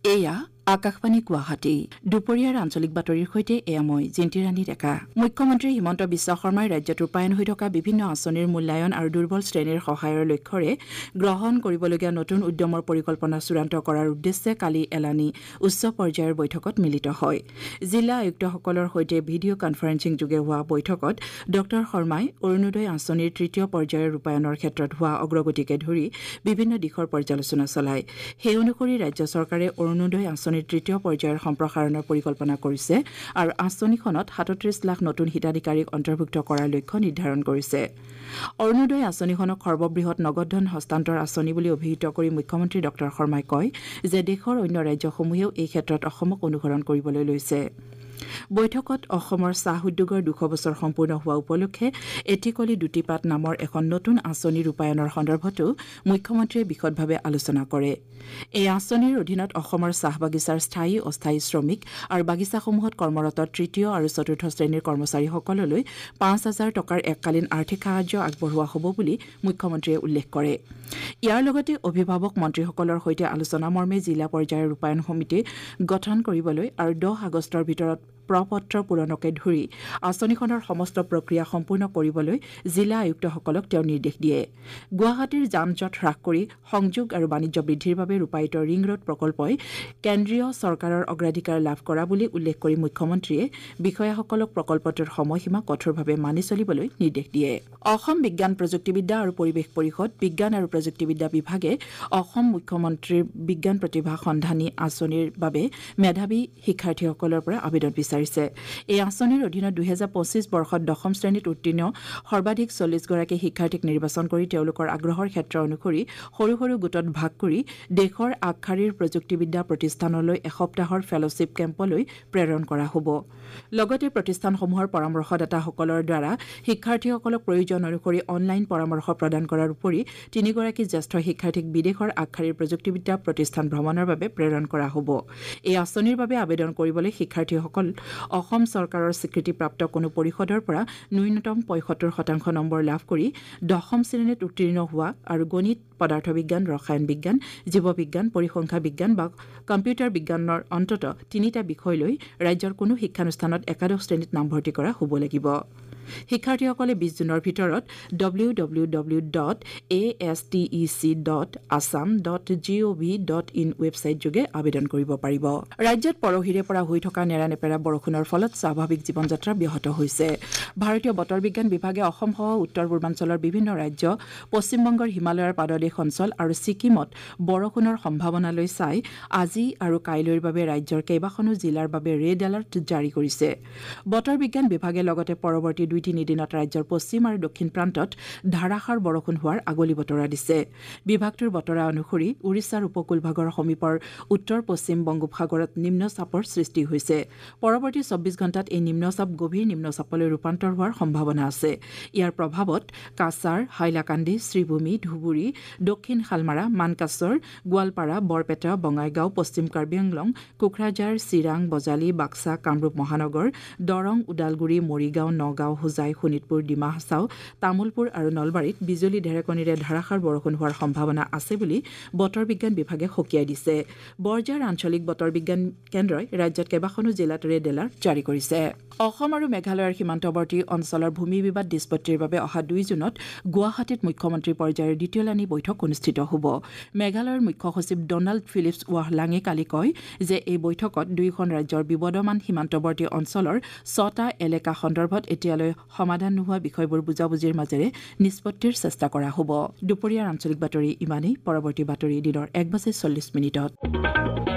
এয়া আকাশবাণী গুৱাহাটী দুপৰীয়াৰ আঞ্চলিক বাতৰিৰ সৈতে এয়া মই জিন্তি ৰাণী ডেকা। মুখ্যমন্ত্ৰী হিমন্ত বিশ্ব শৰ্মাই ৰাজ্যত ৰূপায়ণ হৈ থকা বিভিন্ন আঁচনিৰ মূল্যায়ন আৰু দুৰ্বল শ্ৰেণীৰ সহায়ৰ লক্ষ্যৰে গ্ৰহণ কৰিবলগীয়া নতুন উদ্যমৰ পৰিকল্পনা চূড়ান্ত কৰাৰ উদ্দেশ্যে কালি এলানি উচ্চ পৰ্যায়ৰ বৈঠকত মিলিত হয়। জিলা আয়ুক্তসকলৰ সৈতে ভিডিঅ' কনফাৰেন্সিং যোগে হোৱা বৈঠকত ড শৰ্মাই অৰুণোদয় আঁচনিৰ তৃতীয় পৰ্যায়ৰ ৰূপায়ণৰ ক্ষেত্ৰত হোৱা অগ্ৰগতিকে ধৰি বিভিন্ন দিশৰ পৰ্যালোচনা চলায়। সেই অনুসৰি ৰাজ্য চৰকাৰে অৰুণোদয় আঁচনিৰ তৃতীয় পৰ্যায়ৰ সম্প্ৰসাৰণৰ পৰিকল্পনা কৰিছে আৰু আঁচনিখনত ৩৭ লাখ নতুন হিতাধিকাৰীক অন্তৰ্ভুক্ত কৰাৰ লক্ষ্য নিৰ্ধাৰণ কৰিছে। অৰুণোদয় আঁচনিখনক সৰ্ববৃহৎ নগদ ধন হস্তান্তৰ আঁচনি বুলি অভিহিত কৰি মুখ্যমন্ত্ৰী ড শৰ্মাই কয় যে দেশৰ অন্য ৰাজ্যসমূহেও এই ক্ষেত্ৰত অসমক অনুসৰণ কৰিবলৈ লৈছে। বৈঠকত অসমৰ চাহ উদ্যোগৰ ২০০ বছৰ সম্পূৰ্ণ হোৱা উপলক্ষে এটিকলি দুটিপাত নামৰ এখন নতুন আঁচনি ৰূপায়ণৰ সন্দৰ্ভতো মুখ্যমন্ত্ৰীয়ে বিশদভাৱে আলোচনা কৰে। এই আঁচনিৰ অধীনত অসমৰ চাহ বাগিচাৰ স্থায়ী অস্থায়ী শ্ৰমিক আৰু বাগিচাসমূহত কৰ্মৰত তৃতীয় আৰু চতুৰ্থ শ্ৰেণীৰ কৰ্মচাৰীসকললৈ ৫,০০০ টকাৰ এককালীন আৰ্থিক সাহায্য আগবঢ়োৱা হ'ব বুলি মুখ্যমন্ত্ৰীয়ে উল্লেখ কৰে। ইয়াৰ লগতে অভিভাৱক মন্ত্ৰীসকলৰ সৈতে আলোচনা মৰ্মে জিলা পৰ্যায়ৰ ৰূপায়ণ সমিতি গঠন কৰিবলৈ আৰু ১০ আগষ্টৰ ভিতৰত প্ৰপত্ৰ পূৰণকে ধৰি আঁচনিখনৰ সমস্ত প্ৰক্ৰিয়া সম্পূৰ্ণ কৰিবলৈ জিলা আয়ুক্তসকলক তেওঁ নিৰ্দেশ দিয়ে। গুৱাহাটীৰ যান জঁট হ্ৰাস কৰি সংযোগ আৰু বাণিজ্য বৃদ্ধিৰ বাবে ৰূপায়িত ৰিং ৰোড প্ৰকল্পই কেন্দ্ৰীয় চৰকাৰৰ অগ্ৰাধিকাৰ লাভ কৰা বুলি উল্লেখ কৰি মুখ্যমন্ত্ৰীয়ে বিষয়াসকলক প্ৰকল্পটোৰ সময়সীমা কঠোৰভাৱে মানি চলিবলৈ নিৰ্দেশ দিয়ে। অসম বিজ্ঞান প্ৰযুক্তিবিদ্যা আৰু পৰিৱেশ পৰিষদ বিজ্ঞান আৰু প্ৰযুক্তিবিদ্যা বিভাগে অসম মুখ্যমন্ত্ৰীৰ বিজ্ঞান প্ৰতিভা সন্ধানী আঁচনিৰ বাবে মেধাৱী শিক্ষাৰ্থীসকলৰ পৰা আবেদন বিচাৰিছে। এই আঁচনিৰ অধীনত ২০২৫ বৰ্ষত ১০ম শ্ৰেণীত উত্তীৰ্ণ সৰ্বাধিক ৪০গৰাকী শিক্ষাৰ্থীক নিৰ্বাচন কৰি তেওঁলোকৰ আগ্ৰহৰ ক্ষেত্ৰ অনুসৰি সৰু সৰু গোটত ভাগ কৰি দেশৰ আগশাৰীৰ প্ৰযুক্তিবিদ্যা প্ৰতিষ্ঠানলৈ এসপ্তাহৰ ফেলোশ্বিপ কেম্পলৈ প্ৰেৰণ কৰা হ'ব। লগতে প্ৰতিষ্ঠানসমূহৰ পৰামৰ্শদাতাসকলৰ দ্বাৰা শিক্ষাৰ্থীসকলক প্ৰয়োজন অনুসৰি অনলাইন পৰামৰ্শ প্ৰদান কৰাৰ উপৰি ৩গৰাকী জ্যেষ্ঠ শিক্ষাৰ্থীক বিদেশৰ আগশাৰীৰ প্ৰযুক্তিবিদ্যা প্ৰতিষ্ঠান ভ্ৰমণৰ বাবে প্ৰেৰণ কৰা হ'ব। এই আঁচনিৰ বাবে আবেদন কৰিবলৈ শিক্ষাৰ্থীসকল অসম চৰকাৰৰ স্বীকৃতিপ্ৰাপ্ত কোনো পৰিষদৰ পৰা ন্যূনতম ৭৫% নম্বৰ লাভ কৰি ১০ম শ্ৰেণীত উত্তীৰ্ণ হোৱা আৰু গণিত পদাৰ্থ বিজ্ঞান ৰসায়ন বিজ্ঞান জীৱবিজ্ঞান পৰিসংখ্যা বিজ্ঞান বা কম্পিউটাৰ বিজ্ঞানৰ অন্ততঃ ৩টা বিষয় লৈ ৰাজ্যৰ কোনো শিক্ষানুষ্ঠানত একাদশ শ্ৰেণীত নামভৰ্তি কৰা হ'ব লাগিব। শিক্ষাৰ্থীসকলে ২০ জুনৰ ভিতৰত www.astec.assam.gov.in ৱেবছাইট যোগে আবেদন কৰিব পাৰিব। ৰাজ্যত পৰহিৰে পৰা হৈ থকা নেৰানেপেৰা বৰষুণৰ ফলত স্বাভাৱিক জীৱন যাত্ৰা ব্যাহত হৈছে। ভাৰতীয় বতৰ বিজ্ঞান বিভাগে অসমসহ উত্তৰ পূৰ্বাঞ্চলৰ বিভিন্ন ৰাজ্য, পশ্চিমবংগৰ হিমালয়ৰ পাদদেশ অঞ্চল আৰু ছিকিমত বৰষুণৰ সম্ভাৱনালৈ চাই আজি আৰু কাইলৈৰ বাবে ৰাজ্যৰ কেইবাখনো জিলাৰ বাবে ৰেড এলাৰ্ট জাৰি কৰিছে। বতৰ বিজ্ঞান বিভাগে লগতে পৰৱৰ্তী ২-৩ দিনত ৰাজ্যৰ পশ্চিম আৰু দক্ষিণ প্ৰান্তত ধাৰাসাৰ বৰষুণ হোৱাৰ আগলি বতৰা দিছে। বিভাগটোৰ বতৰা অনুসৰি উৰিষ্যাৰ উপকূলভাগৰ সমীপৰ উত্তৰ পশ্চিম বংগোপসাগৰত নিম্নচাপৰ সৃষ্টি হৈছে। পৰৱৰ্তী ২৪ ঘণ্টাত এই নিম্নচাপ গভীৰ নিম্নচাপলৈ ৰূপান্তৰ হোৱাৰ সম্ভাৱনা আছে। ইয়াৰ প্ৰভাৱত কাছাৰ, হাইলাকান্দি, শ্ৰীভূমি, ধুবুৰী, দক্ষিণ শালমাৰা, মানকাচৰ, গোৱালপাৰা, বৰপেটা, বঙাইগাঁও, পশ্চিম কাৰ্বি আংলং, কোকৰাঝাৰ, চিৰাং, বজালী, বাক্সা, কামৰূপ মহানগৰ, দৰং, ওদালগুৰি, মৰিগাঁও, নগাঁও, হোজাই, শোণিতপুৰ, ডিমা হাছাও, তামুলপুৰ আৰু নলবাৰীত বিজুলী ঢেৰেকণীৰে ধাৰাসাৰ বৰষুণ হোৱাৰ সম্ভাৱনা আছে বুলি বতৰ বিজ্ঞান বিভাগে সকীয়াই দিছে। বৰঝাৰ আঞ্চলিক বতৰ বিজ্ঞান কেন্দ্ৰই ৰাজ্যত কেইবাখনো জিলাত ৰেড এলাৰ্ট জাৰি কৰিছে। অসম আৰু মেঘালয়ৰ সীমান্তৱৰ্তী অঞ্চলৰ ভূমি বিবাদ নিষ্পত্তিৰ বাবে অহা ২ জুনত গুৱাহাটীত মুখ্যমন্ত্ৰী পৰ্যায়ৰ দ্বিতীয়লানি বৈঠক অনুষ্ঠিত হ'ব। মেঘালয়ৰ মুখ্য সচিব ডনাল্ড ফিলিপছ ৱাহলাঙে কালি কয় যে এই বৈঠকত দুয়োখন ৰাজ্যৰ বিবদমান সীমান্তৱৰ্তী অঞ্চলৰ ৬টা এলেকা সন্দৰ্ভত এতিয়ালৈ সমাধান নোহোৱা বিষয়বোৰ বুজাবুজিৰ মাজেৰে নিষ্পত্তিৰ চেষ্টা কৰা হ'ব। দুপৰীয়াৰ আঞ্চলিক বাতৰি ইমানেই। পৰৱৰ্তী বাতৰি দিনৰ ১:৪০